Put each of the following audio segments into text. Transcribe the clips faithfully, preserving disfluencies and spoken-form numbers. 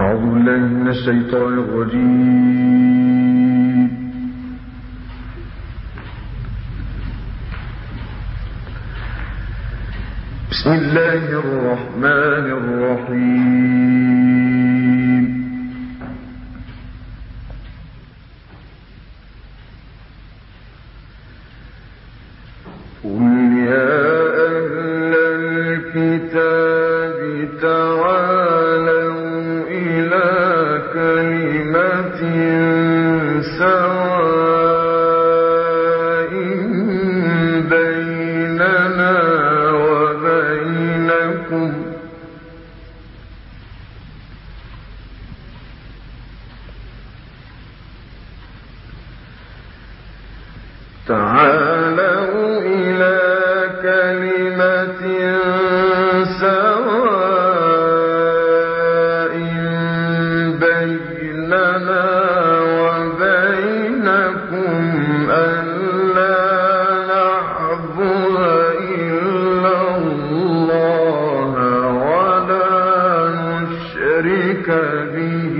أعوذ بالله من الشيطان الرجيم. بسم الله الرحمن الرحيم. قل يا أهل الكتاب تعالوا إلى كلمة سواء بيننا وبينكم تعالوا إلى كلمة سواء بيننا وبينكم ألا نعبد إلا الله ولا نشرك به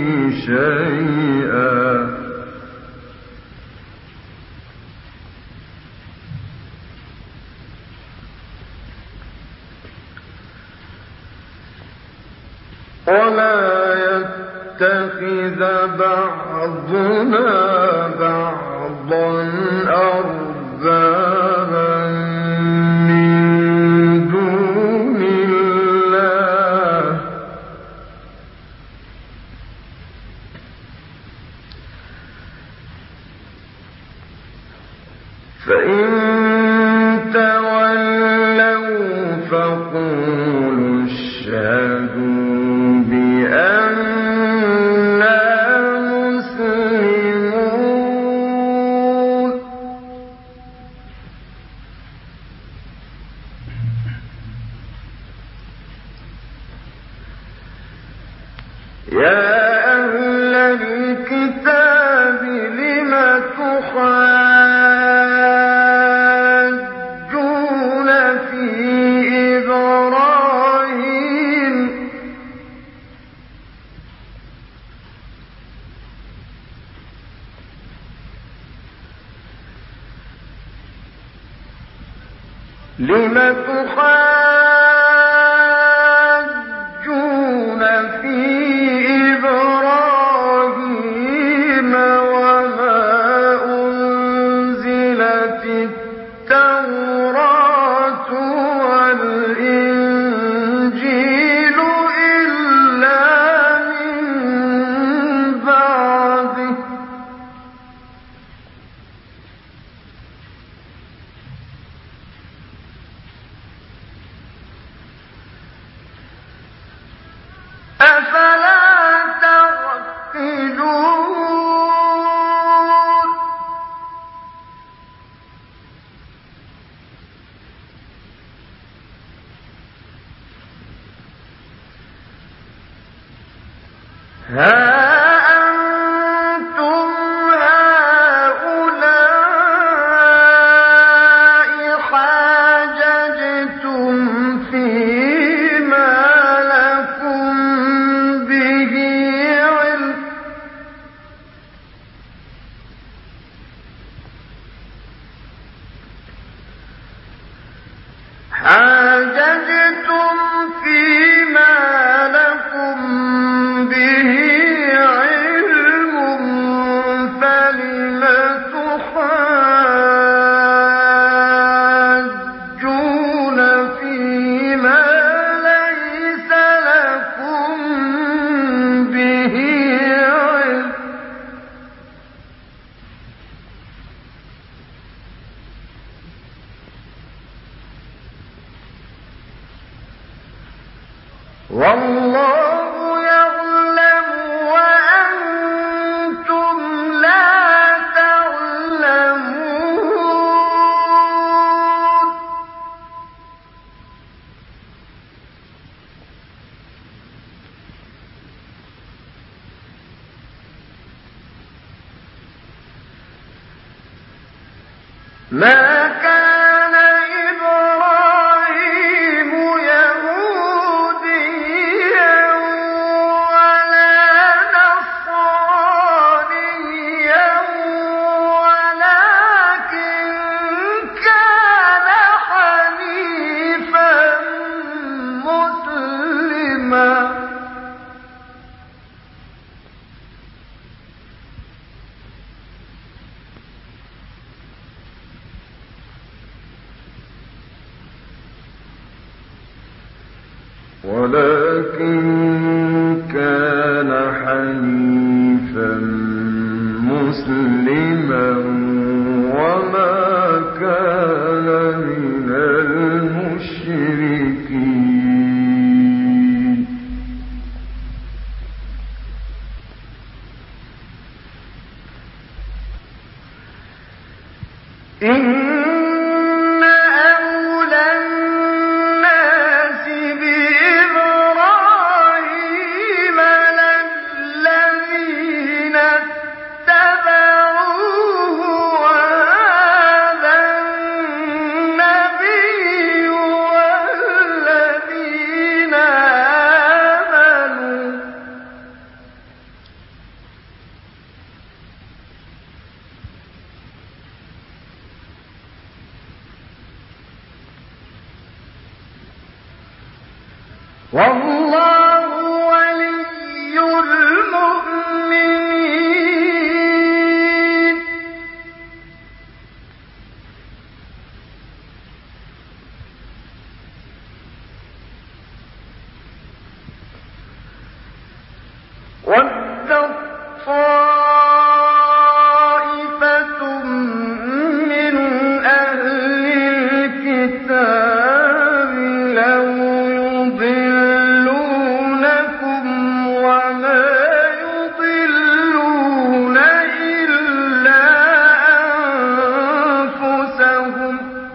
شيئا ولا يتخذ بعضنا بعضا أربابا من دون الله فإن تولوا فقولوا اشهدوا يا أهل الكتاب لم تحاجون في إبراهيم لم تحاجون في إبراهيم وما أنزلت التوراة والإنجيل إلا من بعده أفلا تعقلون ها أنتم هؤلاء حاججتم فيما لكم به علم حاججتم فيما لكم به علم فلم تحاجون فيما ليس لكم به علم والله يعلم وأنتم لا تعلمون ما كان إبراهيم يهوديا ولا إن أولى الناس بإبراهيم للذين اتبعوه وهذا النبي والذين آمنوا والله ولي المؤمنين وَدَّت طَّائِفَةٌ من أهل الكتاب لو يضلونكم وما يضلون إلا أنفسهم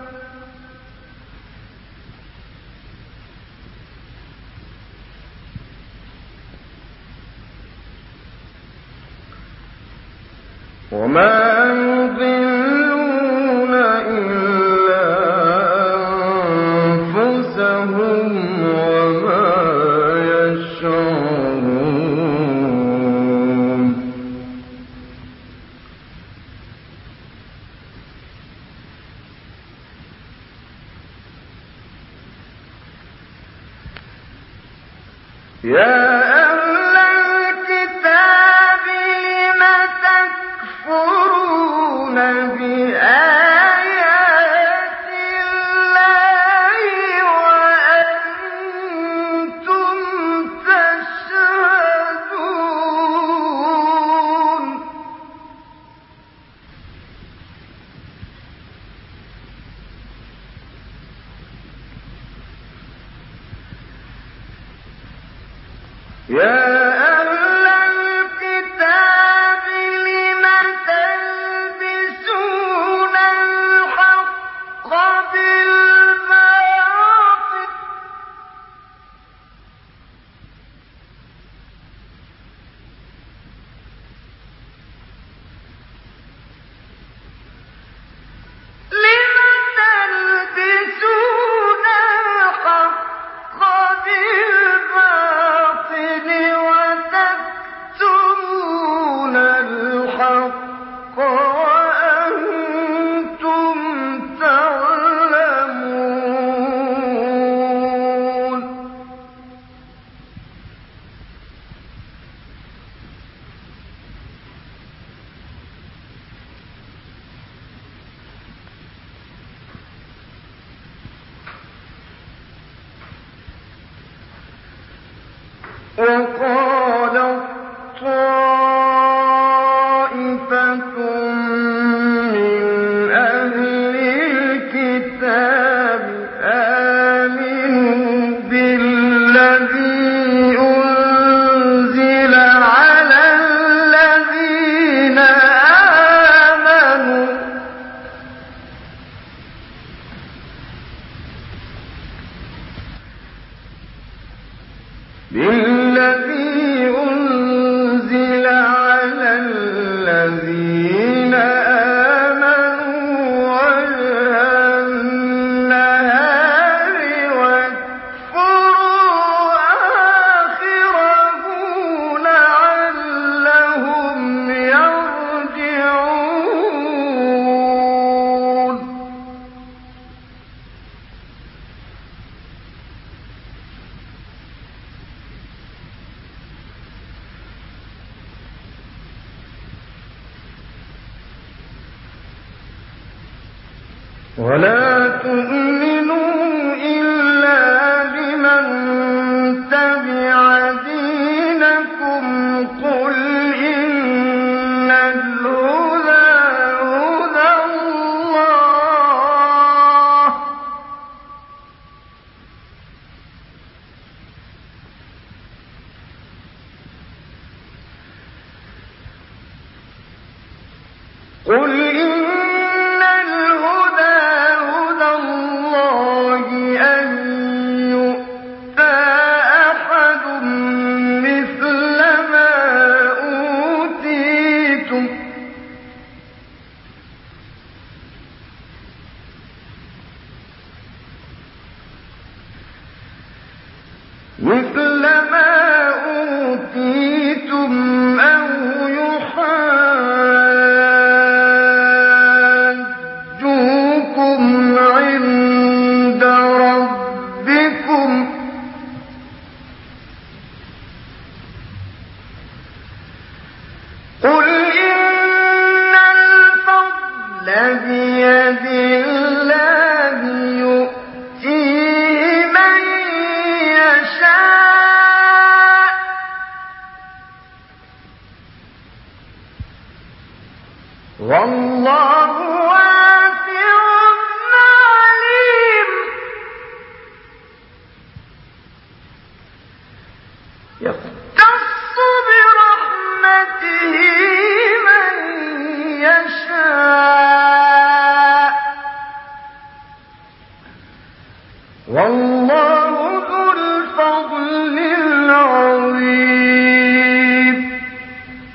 وما يضلون إلا أنفسهم وما يشعرون يا أهل الكتاب لم تكفرون بآيات الله وأنتم تشهدون يا أهل الكتاب لم تلبسون الحق بالباطل لم تلبسون الحق بالباطل وتكتمون الحق وأنتم تعلمون وقالت طائفة من أهل الكتاب آمنوا بالذي أنزل على الذين آمنوا بالذي أنزل على الذين آمنوا وجه النهار واكفروا آخره لعلهم يرجعون ولا تؤمنوا إلا لمن تبع دينكم قل إن الهدى هدى الله قل إن الهدى بيد الله يؤتيه من يشاء والله واسع عليم يختص برحمته من يشاء والله ذو الفضل العظيم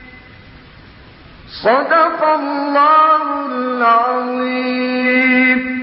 صدق الله العظيم.